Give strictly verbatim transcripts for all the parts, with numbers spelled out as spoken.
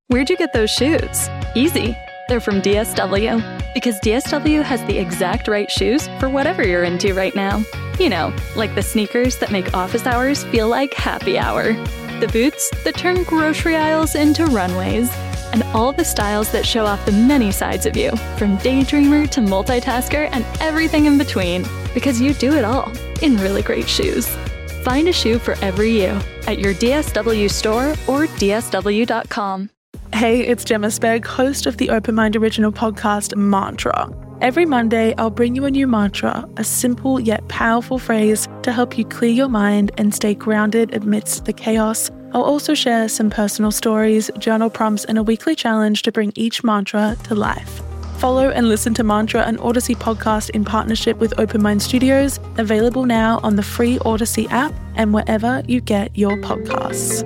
Where'd you get those shoes? Easy. They're from D S W. Because D S W has the exact right shoes for whatever you're into right now. You know, like the sneakers that make office hours feel like happy hour. The boots that turn grocery aisles into runways. And all the styles that show off the many sides of you, from daydreamer to multitasker and everything in between. Because you do it all in really great shoes. Find a shoe for every you at your D S W store or D S W dot com. Hey, it's Gemma Spegg, host of the Open Mind original podcast, Mantra. Every Monday, I'll bring you a new mantra, a simple yet powerful phrase to help you clear your mind and stay grounded amidst the chaos. I'll also share some personal stories, journal prompts, and a weekly challenge to bring each mantra to life. Follow and listen to Mantra, an Odyssey podcast in partnership with Open Mind Studios, available now on the free Odyssey app and wherever you get your podcasts.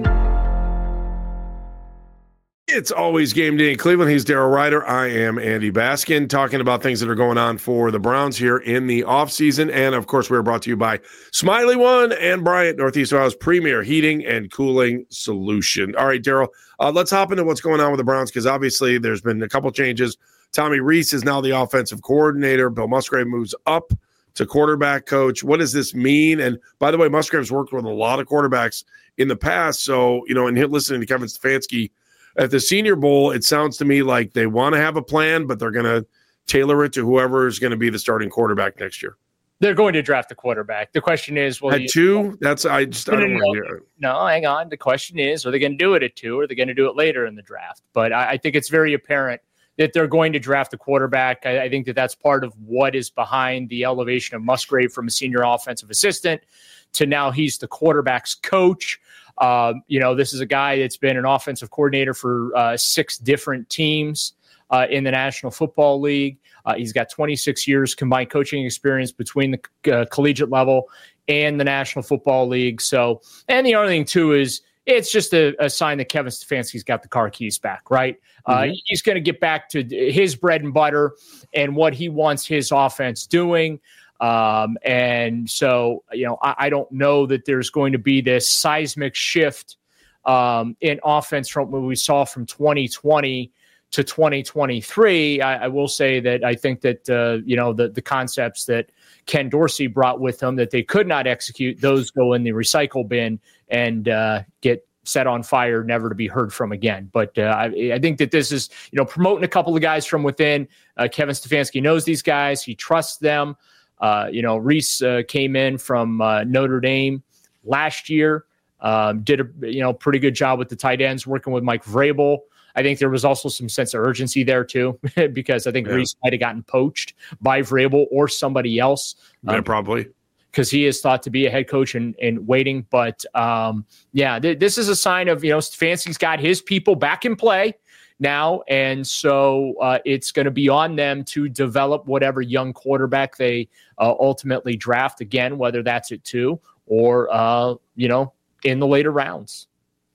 It's always game day in Cleveland. He's Daryl Ryder. I am Andy Baskin, talking about things that are going on for the Browns here in the offseason. And, of course, we're brought to you by Smiley One and Bryant, Northeast Ohio's premier heating and cooling solution. All right, Daryl, uh, let's hop into what's going on with the Browns, because obviously there's been a couple changes. Tommy Rees is now the offensive coordinator. Bill Musgrave moves up to quarterback coach. What does this mean? And, by the way, Musgrave's worked with a lot of quarterbacks in the past. So, you know, and listening to Kevin Stefanski at the Senior Bowl, it sounds to me like they want to have a plan, but they're going to tailor it to whoever is going to be the starting quarterback next year. They're going to draft a quarterback. The question is, well, at two, that's I just I don't want to hear it. No, hang on. The question is, are they going to do it at two, or are they going to do it later in the draft? But I, I think it's very apparent that they're going to draft a quarterback. I, I think that that's part of what is behind the elevation of Musgrave from a senior offensive assistant to now he's the quarterback's coach. Um, you know, this is a guy that's been an offensive coordinator for uh, six different teams uh, in the National Football League. Uh, he's got twenty-six years combined coaching experience between the uh, collegiate level and the National Football League. So, and the other thing too is it's just a, a sign that Kevin Stefanski's got the car keys back, right? Mm-hmm. Uh, he's going to get back to his bread and butter and what he wants his offense doing. Um, and so, you know, I, I don't know that there's going to be this seismic shift um, in offense from what we saw from twenty twenty to twenty twenty-three. I, I will say that I think that, uh, you know, the, the concepts that Ken Dorsey brought with him that they could not execute, those go in the recycle bin and uh, get set on fire, never to be heard from again. But uh, I, I think that this is, you know, promoting a couple of guys from within. Uh, Kevin Stefanski knows these guys. He trusts them. Uh, you know, Reese uh, came in from uh, Notre Dame last year, um, did a you know pretty good job with the tight ends, working with Mike Vrabel. I think there was also some sense of urgency there too, because I think yeah. Reese might have gotten poached by Vrabel or somebody else. Um, yeah, probably. Because he is thought to be a head coach in, in waiting. But um, yeah, th- this is a sign of, you know, Stefanski's got his people back in play now. And so uh, it's going to be on them to develop whatever young quarterback they uh, ultimately draft, again, whether that's at two or, uh, you know, in the later rounds.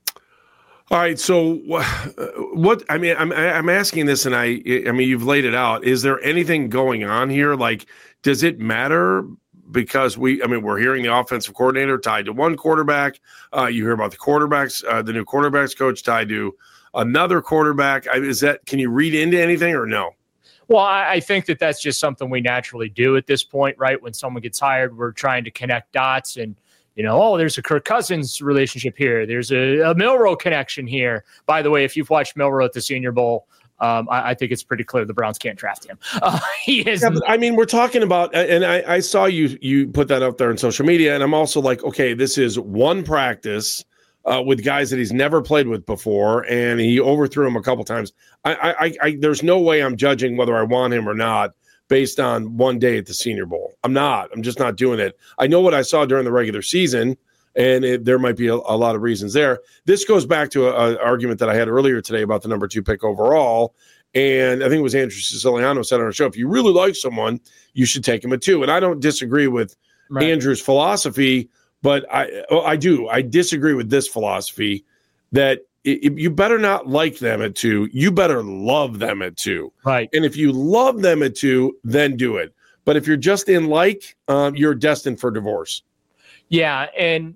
All right. So what, I mean, I'm, I'm asking this and I, I mean, you've laid it out. Is there anything going on here? Like, does it matter? Because we, I mean, we're hearing the offensive coordinator tied to one quarterback. Uh, you hear about the quarterbacks, uh, the new quarterbacks coach tied to another quarterback. I, is that, can you read into anything or no? Well, I, I think that that's just something we naturally do at this point, right? When someone gets hired, we're trying to connect dots and, you know, oh, there's a Kirk Cousins relationship here. There's a, a Milroe connection here. By the way, if you've watched Milroe at the Senior Bowl, Um, I, I think it's pretty clear the Browns can't draft him. Uh, he is. Yeah, I mean, we're talking about, and I, I saw you you put that up there on social media, and I'm also like, okay, this is one practice uh, with guys that he's never played with before, and he overthrew him a couple times. I, I, I, there's no way I'm judging whether I want him or not based on one day at the Senior Bowl. I'm not. I'm just not doing it. I know what I saw during the regular season. And it, there might be a, a lot of reasons there. This goes back to an argument that I had earlier today about the number two pick overall. And I think it was Andrew Siciliano said on our show, if you really like someone, you should take him at two. And I don't disagree with right. Andrew's philosophy, but I oh, I do. I disagree with this philosophy that it, you better not like them at two. You better love them at two. Right. And if you love them at two, then do it. But if you're just in like, um, you're destined for divorce. Yeah, and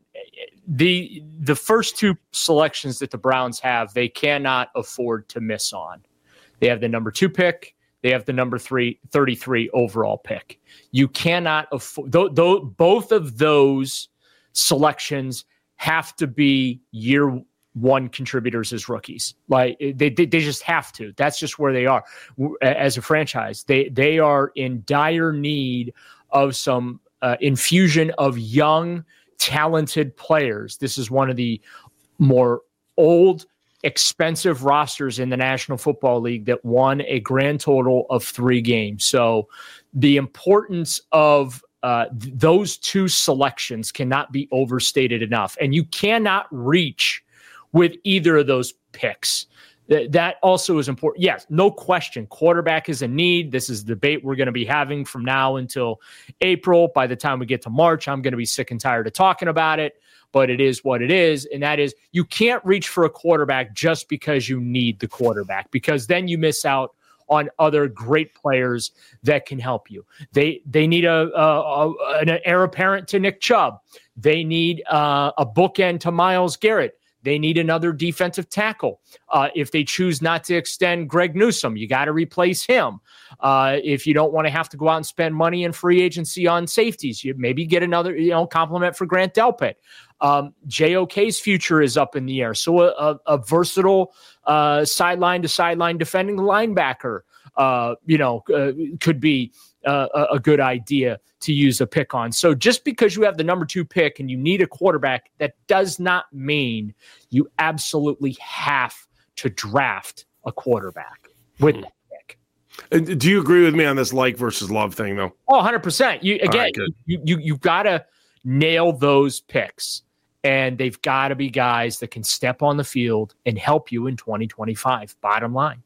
the the first two selections that the Browns have, they cannot afford to miss on. They have the number two pick. They have the number three, thirty-three overall pick. You cannot afford th- th- both of those selections have to be year one contributors as rookies. Like they, they, they just have to. That's just where they are as a franchise. They, they are in dire need of some uh, infusion of young, talented players. This is one of the more old, expensive rosters in the National Football League that won a grand total of three games. So the importance of uh, th- those two selections cannot be overstated enough. And you cannot reach with either of those picks. Th- that also is important. Yes, no question. Quarterback is a need. This is the debate we're going to be having from now until April. By the time we get to March, I'm going to be sick and tired of talking about it. But it is what it is, and that is you can't reach for a quarterback just because you need the quarterback, because then you miss out on other great players that can help you. They they need a, a, a an heir apparent to Nick Chubb. They need uh, a bookend to Myles Garrett. They need another defensive tackle. Uh, if they choose not to extend Greg Newsome, you got to replace him. Uh, if you don't want to have to go out and spend money in free agency on safeties, you maybe get another, you know, compliment for Grant Delpit. Um, J O K's future is up in the air. So a, a, a versatile uh, sideline to sideline defending linebacker, uh, you know, uh, could be uh, a, a good idea to use a pick on. So just because you have the number two pick and you need a quarterback, that does not mean you absolutely have to draft a quarterback with that pick. And do you agree with me on this like versus love thing, though? Oh, one hundred percent. You again, right, you you you've got to nail those picks, and they've got to be guys that can step on the field and help you in twenty twenty-five. Bottom line.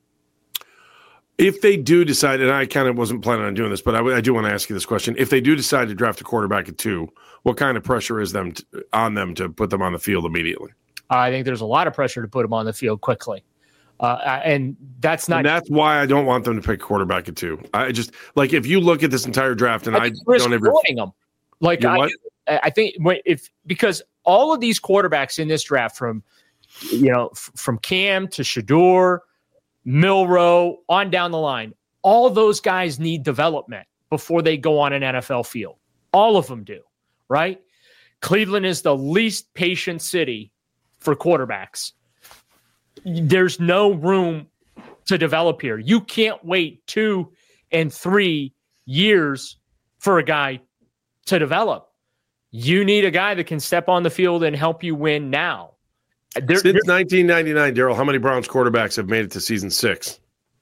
If they do decide, and I kind of wasn't planning on doing this, but I, I do want to ask you this question. If they do decide to draft a quarterback at two, what kind of pressure is them to, on them to put them on the field immediately? I think there's a lot of pressure to put them on the field quickly. Uh, and that's not. And that's why I don't want them to pick quarterback at two. I just, like, if you look at this entire draft, and I, I don't ever. Them. Like, I, I think if, because all of these quarterbacks in this draft, from, you know, f- from Cam to Shedeur, Milroe, on down the line, all those guys need development before they go on an N F L field. All of them do, right? Cleveland is the least patient city for quarterbacks. There's no room to develop here. You can't wait two and three years for a guy to develop. You need a guy that can step on the field and help you win now. There, Since nineteen ninety-nine, Daryl, how many Browns quarterbacks have made it to season six?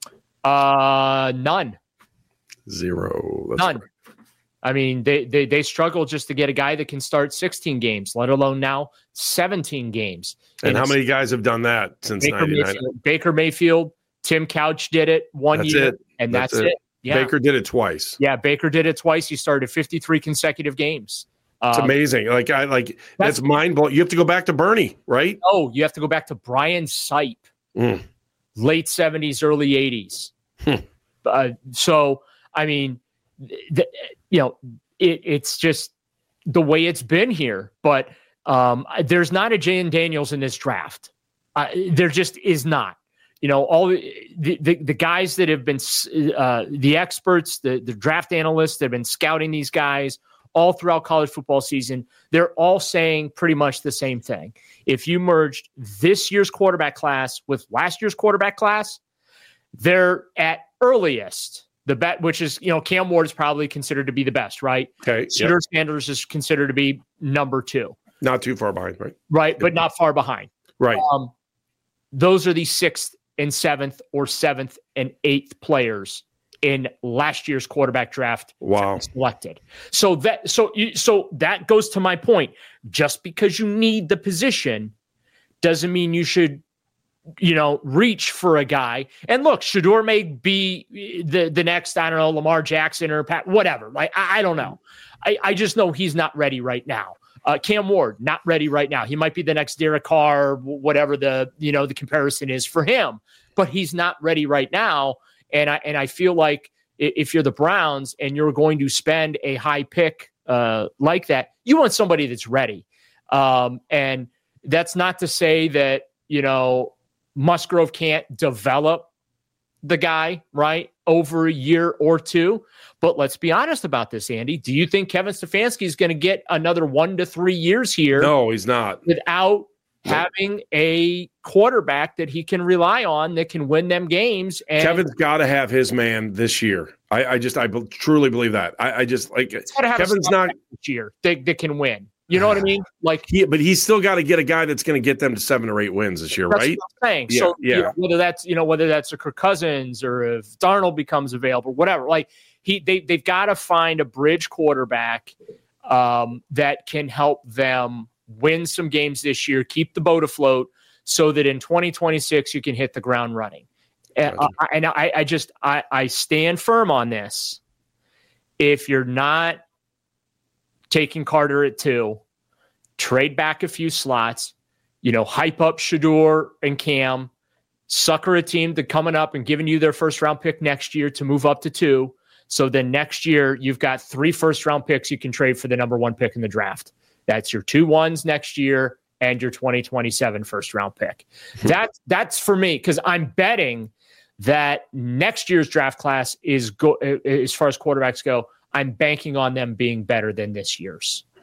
Uh, none. Zero. That's None. right. I mean, they, they they struggle just to get a guy that can start sixteen games, let alone now seventeen games. And, and how it's, many guys have done that since Baker ninety-nine? Mayfield, Baker Mayfield, Tim Couch did it one that's year, it. and that's, that's it. it. Yeah. Baker did it twice. Yeah, Baker did it twice. He started fifty-three consecutive games. It's um, amazing. Like I like that's, that's mind blowing. You have to go back to Bernie, right? Oh, you have to go back to Brian Sipe, Mm. late seventies, early eighties. Hmm. Uh, so, I mean, th- you know, it, it's just the way it's been here. But um, there's not a Jay and Daniels in this draft. Uh, there just is not. You know, all the, the, the guys that have been uh, the experts, the, the draft analysts that have been scouting these guys all throughout college football season, they're all saying pretty much the same thing. If you merged this year's quarterback class with last year's quarterback class, they're at earliest the bet, which is, you know, Cam Ward is probably considered to be the best, right? Okay. Shedeur Yep. Sanders is considered to be number two. Not too far behind, right? Right, Yep. but not far behind. Right. Um, those are the sixth and seventh or seventh and eighth players in last year's quarterback draft. Wow. Selected. So that so you, so that goes to my point. Just because you need the position doesn't mean you should, you know, reach for a guy. And look, Shedeur may be the the next, I don't know, Lamar Jackson or Pat, whatever. Like I, I don't know. I, I just know he's not ready right now. Uh, Cam Ward, not ready right now. He might be the next Derek Carr, whatever the, you know, the comparison is for him, but he's not ready right now. And I, and I feel like if you're the Browns and you're going to spend a high pick uh, like that, you want somebody that's ready. Um, and that's not to say that, you know, Musgrove can't develop the guy, right, over a year or two. But let's be honest about this, Andy. Do you think Kevin Stefanski is going to get another one to three years here? No, he's not. Without having a quarterback that he can rely on that can win them games. And Kevin's got to have his man this year. I, I just, I be, truly believe that. I, I just like Kevin's not this year that, that can win. You know what I mean? Like, he, but he's still got to get a guy that's going to get them to seven or eight wins this year, that's right? What I'm saying. Yeah, so yeah. You know, whether that's you know whether that's a Kirk Cousins or if Darnold becomes available, whatever. Like he, they they've got to find a bridge quarterback um, that can help them win some games this year, keep the boat afloat, so that in twenty twenty-six you can hit the ground running. And, Gotcha. I, and I, I just I, I stand firm on this. If you're not taking Carter at two, trade back a few slots, you know, hype up Shedeur and Cam, sucker a team to coming up and giving you their first round pick next year to move up to two. So then next year you've got three first round picks you can trade for the number one pick in the draft. That's your two ones next year and your twenty twenty-seven first round pick. That's that's for me, because I'm betting that next year's draft class is go as far as quarterbacks go. I'm banking on them being better than this year's.